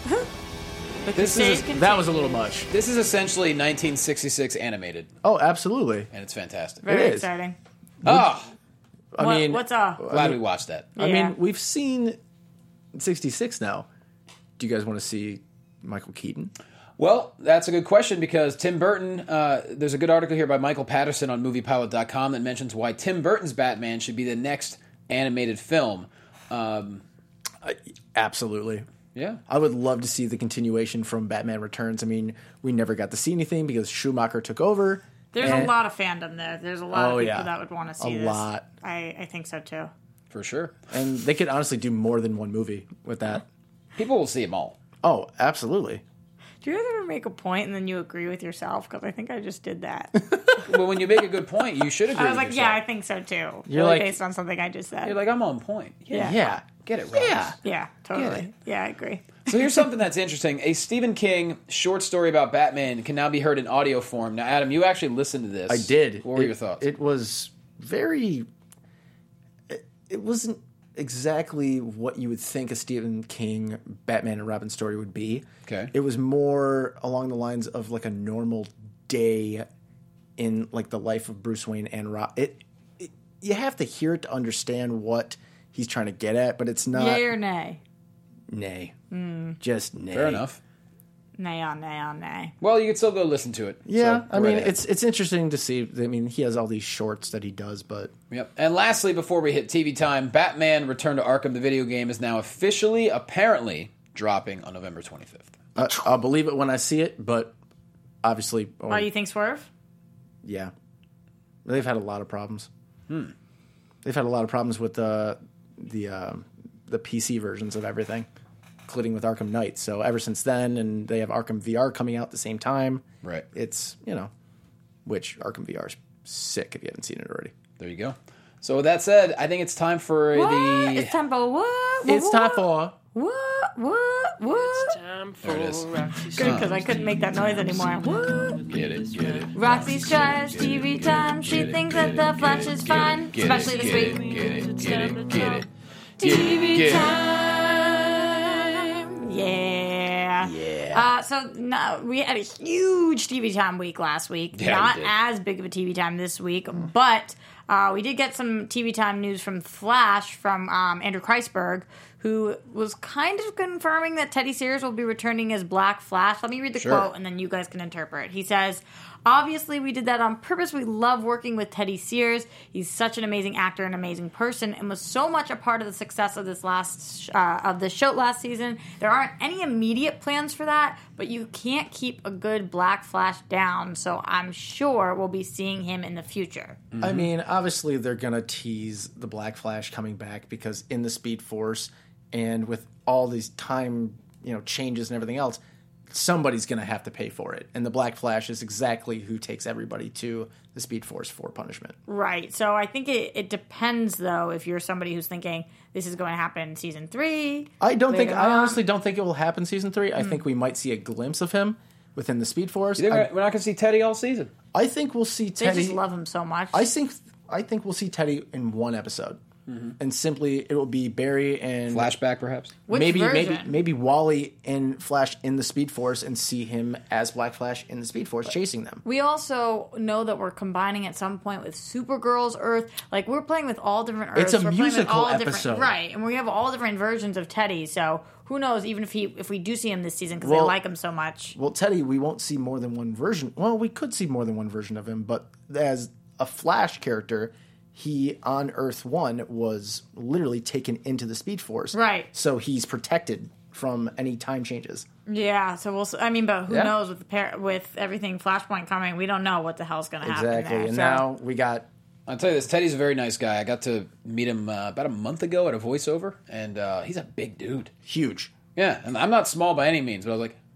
But This the is stage that was a little continues. much. This is essentially nineteen sixty-six animated, Oh, absolutely. and it's fantastic. Very It is. exciting. Oh, I What- mean, what's up? glad we watched that. I Yeah. mean, we've seen sixty-six now. Do you guys want to see Michael Keaton? Well, that's a good question because Tim Burton, uh, there's a good article here by Michael Patterson on movie pilot dot com that mentions why Tim Burton's Batman should be the next animated film. Um, Absolutely. yeah. I would love to see the continuation from Batman Returns. I mean, we never got to see anything because Schumacher took over. There's and- a lot of fandom there. There's a lot Oh, of people yeah. that would want to see A this. lot. I, I think so too. For sure. And they could honestly do more than one movie with that. People will see them all. Oh, absolutely. Do you ever make a point and then you agree with yourself? Because I think I just did that. Well, when you make a good point, you should agree I was with like, yeah, I yourself. think so too. You're Really like- based on something I just said. You're like, I'm on point. yeah. Yeah. Get it right. Yeah. Yeah, totally. Yeah, I agree. So here's something that's interesting. A Stephen King short story about Batman can now be heard in audio form. Now, Adam, you actually listened to this. I did. What were It- your thoughts? It was very. It, it wasn't exactly what you would think a Stephen King Batman and Robin story would be. Okay. It was more along the lines of like a normal day in like the life of Bruce Wayne and Rob. It, it you have to hear it to understand what he's trying to get at, but it's not. Yay or nay? Nay. Mm. Just nay. Fair enough. Nay on nay on nay. Well, you can still go listen to it. Yeah, So, I go mean, right ahead. it's it's interesting to see. I mean, he has all these shorts that he does, but Yep. And lastly, before we hit T V time, Batman Return to Arkham, the video game, is now officially, apparently, dropping on November twenty-fifth. I, I'll believe it when I see it. But obviously, oh, Oh, you think Swerve? yeah, they've had a lot of problems. Hmm. They've had a lot of problems with the the um, the P C versions of everything, including with Arkham Knight. So ever since then, and they have Arkham V R coming out at the same time. Right. It's you know, which Arkham V R is sick if you haven't seen it already. There you go. So with that said, I think it's time for What? the... It's time for what? It's what, time for What? What? What? Time for There it is. Good, because I couldn't make that noise anymore. What? Get it, get it. Roxy's trash T V time. She thinks that the Flash is fine, Get especially it, this get week. it, get it, get it, get it. T V Get it. time. Yeah. Yeah. Uh, so no, we had a huge T V time week last week. Yeah, we Not did. as big of a T V time this week, but uh, we did get some T V time news from Flash from um, Andrew Kreisberg, who was kind of confirming that Teddy Sears will be returning as Black Flash. Let me read the Sure. quote, and then you guys can interpret. He says, "Obviously, we did that on purpose. We love working with Teddy Sears. He's such an amazing actor, an amazing person, and was so much a part of the success of this last uh, of the show last season. There aren't any immediate plans for that, but you can't keep a good Black Flash down. So I'm sure we'll be seeing him in the future." I mean, obviously they're gonna tease the Black Flash coming back because in the Speed Force and with all these time, you know, changes and everything else, somebody's gonna have to pay for it. And the Black Flash is exactly who takes everybody to the Speed Force for punishment. Right. So I think it, it depends, though, if you're somebody who's thinking this is going to happen in season three. I don't think later I on. honestly don't think it will happen season three. I think we might see a glimpse of him within the Speed Force. You think I, we're not going to see Teddy all season? I think we'll see They Teddy. just love him so much. I think I think we'll see Teddy in one episode. And simply it will be Barry and Flashback, perhaps? Which maybe maybe version? maybe Wally and Flash in the Speed Force and see him as Black Flash in the Speed Force chasing them. We also know that we're combining at some point with Supergirl's Earth. Like, we're playing with all different Earths. It's a we're playing with musical all episode. different, right? And we have all different versions of Teddy. So who knows? Even if he, if we do see him this season because Well- they like him so much. Well, Teddy, we won't see more than one version. Well, we could see more than one version of him, but as a Flash character, he on Earth One was literally taken into the Speed Force, Right. So he's protected from any time changes. Yeah. So we'll. s- I mean, but who Yeah. knows with the par- with everything Flashpoint coming? We don't know what the hell's going to happen Exactly, there. and So- now we got I'll tell you this, Teddy's a very nice guy. I got to meet him uh, about a month ago at a voiceover, and uh, he's a big dude. huge. Yeah, and I'm not small by any means, but I was like,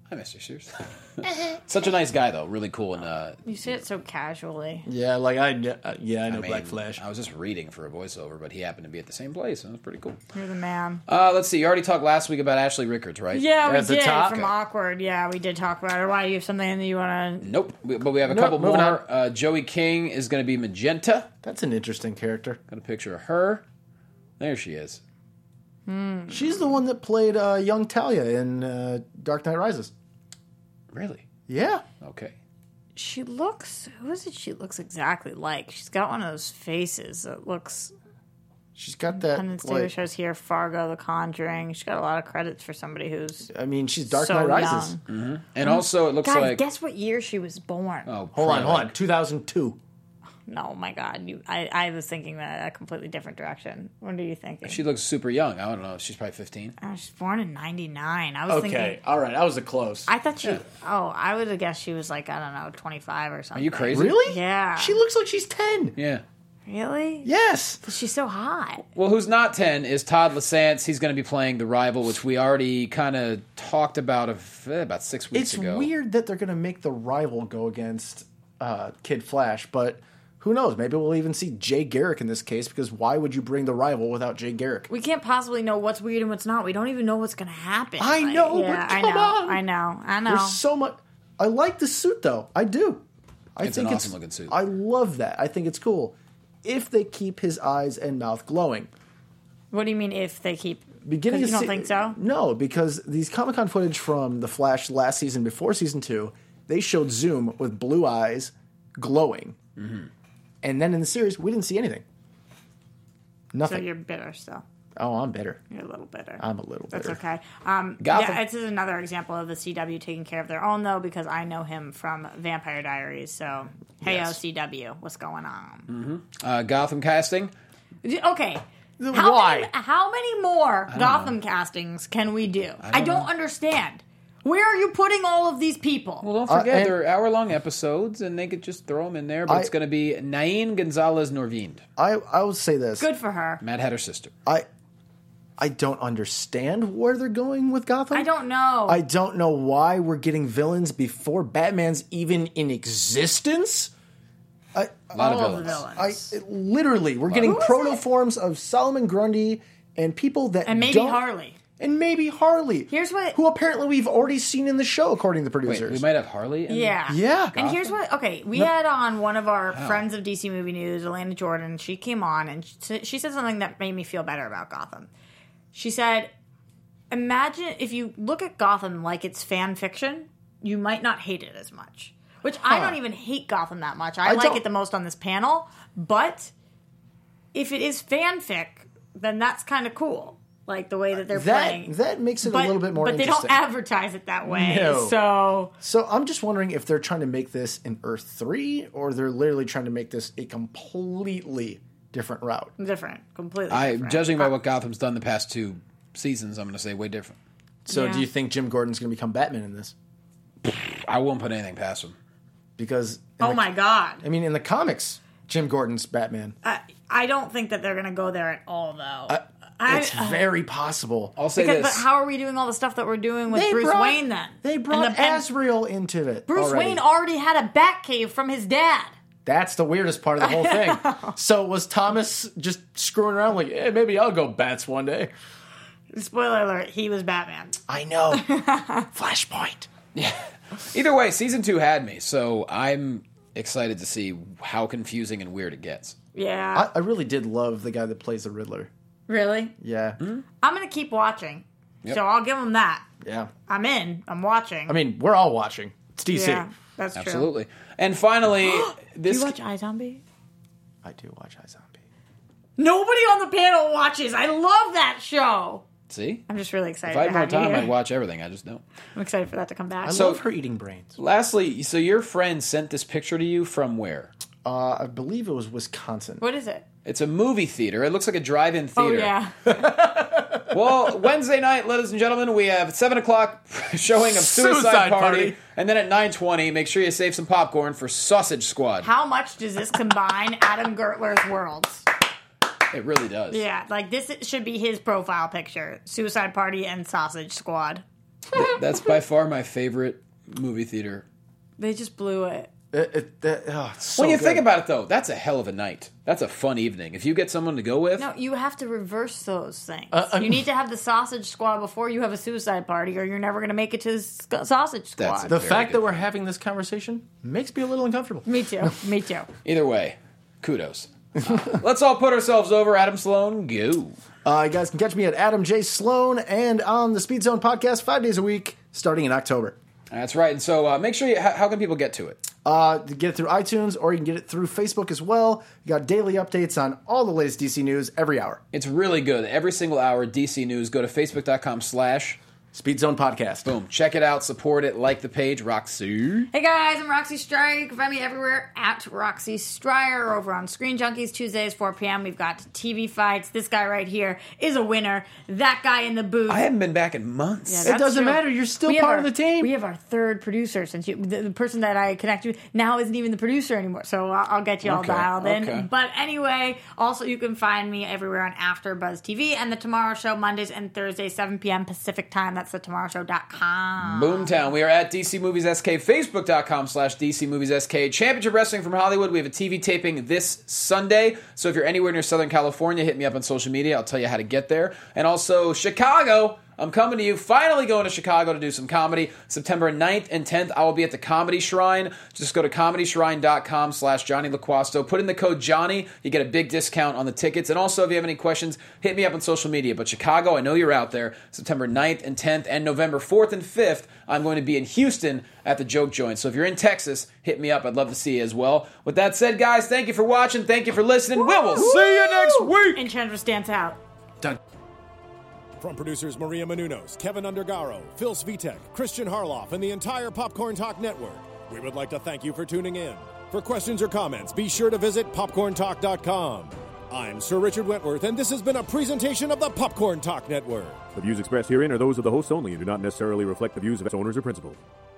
Hi, Mister Sears. Such a nice guy, though. Really cool. And uh, You say it so casually. Yeah, like I, uh, yeah, I know I mean, Black Flash. I was just reading for a voiceover, but he happened to be at the same place, and it was pretty cool. You're the man. Uh, let's see. You already talked last week about Ashley Rickards, right? Yeah, we At the did. top? From Awkward. Yeah, we did talk about it. Why, do you have something that you want to... Nope. We, but we have a Nope, couple moving more. Uh, Joey King is going to be Magenta. That's an interesting character. Got a picture of her. There she is. She's the one that played uh, young Talia in uh, Dark Knight Rises. Really? Yeah. Okay. She looks... Who is it she looks exactly like? She's got one of those faces that looks... She's got that. Pendant Day Like, shows here, Fargo, The Conjuring. She's got a lot of credits for somebody who's I mean, she's Dark so Knight Rises. young. Mm-hmm. And also, it looks Guys, like... guess what year she was born? Oh, Hold on, probably hold on. like- two thousand two. No, my God. You, I, I was thinking that a completely different direction. What are you thinking? She looks super young. I don't know. She's probably fifteen. Oh, she's born in ninety-nine. I was Okay, thinking... all right. I was a close. I thought she... Oh, I would have guessed she was like, I don't know, twenty-five or something. Are you crazy? Really? Yeah. She looks like she's ten. Yeah. Really? Yes. But she's so hot. Well, who's not ten is Todd Lasance. He's going to be playing the rival, which we already kind of talked about of, eh, about six weeks It's ago. weird that they're going to make the rival go against uh, Kid Flash, but who knows? Maybe we'll even see Jay Garrick in this case, because why would you bring the rival without Jay Garrick? We can't possibly know what's weird and what's not. We don't even know what's going to happen. I Like, know, yeah, but I come know, on. I know. I know. There's so much. I like the suit, though. I do. I It's an think awesome looking suit. I love that. I think it's cool. If they keep his eyes and mouth glowing. What do you mean if they keep... Beginning 'Cause you of don't se- think so? No, because these Comic-Con footage from The Flash last season before season two, they showed Zoom with blue eyes glowing. Mm-hmm. And then in the series, we didn't see anything. So Nothing. you're bitter still. Oh, I'm bitter. You're a little bitter. I'm a little That's bitter. okay. Um, Gotham. yeah, this is another example of the C W taking care of their own, though, because I know him from Vampire Diaries. So, hey, Yes. C W, what's going on? Mm-hmm. Uh, Gotham casting. Okay. How Why? Many, how many more Gotham castings can we do? I don't, understand. Where are you putting all of these people? Well, don't Uh, forget, and- they're hour-long episodes, and they could just throw them in there. But I- it's going to be Nain Gonzalez Norvind, I, I will say this. Good for her. Mad Hatter's sister. I I don't understand where they're going with Gotham. I don't know. I don't know why we're getting villains before Batman's even in existence. I, A lot all of of the villains. villains. I it- literally we're getting Who is proto it? forms of Solomon Grundy and people that and maybe don't, Harley. and maybe Harley. Here's what- who apparently we've already seen in the show, according to the Wait, producers. we might have Harley. In Yeah. Yeah. And here's what, okay, we had on one of our friends of D C Movie News, Alana Jordan. She came on and she, she said something that made me feel better about Gotham. She said, imagine if you look at Gotham like it's fan fiction, you might not hate it as much. Which I don't even hate Gotham that much. I, I like don't- it the most on this panel. But if it is fanfic, then that's kind of cool. Like the way that they're that playing. that makes it but, a little bit more But they interesting. don't advertise it that way. No. So So I'm just wondering if they're trying to make this an Earth three, or they're literally trying to make this a completely different route. different. Completely I, different. judging by what Gotham's done the past two seasons, I'm going to say way different. So Yeah. do you think Jim Gordon's going to become Batman in this? I won't put anything past him. Because in Oh the- my God. I mean, in the comics, Jim Gordon's Batman. I, I don't think that they're going to go there at all, though. I, It's very possible. I'll say because, this. but how are we doing all the stuff that we're doing with They Bruce brought- Wayne then? They brought And the- and Azrael into it. Bruce already. Wayne already had a Batcave from his dad. That's the weirdest part of the whole thing. So was Thomas just screwing around like, eh, maybe I'll go bats one day? Spoiler alert, he was Batman. I know. Flashpoint. Either way, season two had me, so I'm excited to see how confusing and weird it gets. Yeah. I, I really did love the guy that plays the Riddler. really? Yeah. I'm going to keep watching. Yep. So I'll give him that. Yeah. I'm in. I'm watching. I mean, we're all watching. It's D C. yeah, that's true. Absolutely. And finally, Do this you watch iZombie? I do watch iZombie. Nobody on the panel watches. I love that show. see. I'm just really excited If I to had more have you time, here. I'd watch everything. I just don't. I'm excited for that to come back. I So- love her eating brains. Lastly, so your friend sent this picture to you from where? Uh, I believe it was Wisconsin. What is it? It's a movie theater. It looks like a drive-in Oh, theater. yeah. Well, Wednesday night, ladies and gentlemen, we have seven o'clock showing of Suicide, Suicide Party, Party. and then at nine twenty, make sure you save some popcorn for Sausage Squad. How much does this combine Adam Gertler's worlds? It really does. Yeah, like this should be his profile picture. Suicide Party and Sausage Squad. That's by far my favorite movie theater. They just blew it. It, it, that, oh, it's so when you good. think about it, though, that's a hell of a night. That's a fun evening. If you get someone to go with, No, you have to reverse those things. Uh, uh, you need to have the Sausage Squad before you have a suicide party, or you're never going to make it to the sc- Sausage Squad. That's the very fact good. that we're having this conversation makes me a little uncomfortable. Me too. Me too. either way, kudos. Uh, let's all put ourselves over. Adam Sloan, go. Uh, you guys can catch me at Adam J. Sloan and on the Speed Zone podcast five days a week starting in October. That's right. And so uh, make sure you, how, how can people get to it? Uh, to get it through iTunes, or you can get it through Facebook as well. You got daily updates on all the latest D C news every hour. It's really good. Every single hour, D C News. Go to facebook.com slash Speed Zone Podcast. Boom. Check it out. Support it. Like the page. Roxy. Hey guys, I'm Roxy Stryer. You can find me everywhere at Roxy Stryer over on Screen Junkies, Tuesdays, four p.m. We've got T V fights. This guy right here is a winner. That guy in the booth. I haven't been back in months. Yeah, It that's doesn't true. matter. You're still We have part our- of the team. We have our third producer since you, the, the person that I connect you now isn't even the producer anymore. So I'll, I'll get you all Okay, dialed in. okay. But anyway, also you can find me everywhere on AfterBuzz T V and the Tomorrow Show Mondays and Thursdays, seven p.m. Pacific time. That's the tomorrow show dot com. Boomtown. We are at D C Movies S K, Facebook.com slash D C Movies S K. Championship Wrestling from Hollywood. We have a T V taping this Sunday. So if you're anywhere near Southern California, hit me up on social media. I'll tell you how to get there. And also Chicago. I'm coming to you, finally going to Chicago to do some comedy. September ninth and tenth, I will be at the Comedy Shrine. Just go to comedyshrine.com slash Johnny LaQuasto. Put in the code Johnny. You get a big discount on the tickets. And also, if you have any questions, hit me up on social media. But Chicago, I know you're out there. September ninth and tenth, and November fourth and fifth, I'm going to be in Houston at the Joke Joint. So if you're in Texas, hit me up. I'd love to see you as well. With that said, guys, thank you for watching. Thank you for listening. We will see you next week. And Chandra stands out. Done. From producers Maria Menounos, Kevin Undergaro, Phil Svitek, Christian Harloff, and the entire Popcorn Talk Network, we would like to thank you for tuning in. For questions or comments, be sure to visit popcorn talk dot com. I'm Sir Richard Wentworth, and this has been a presentation of the Popcorn Talk Network. The views expressed herein are those of the hosts only and do not necessarily reflect the views of its owners or principals.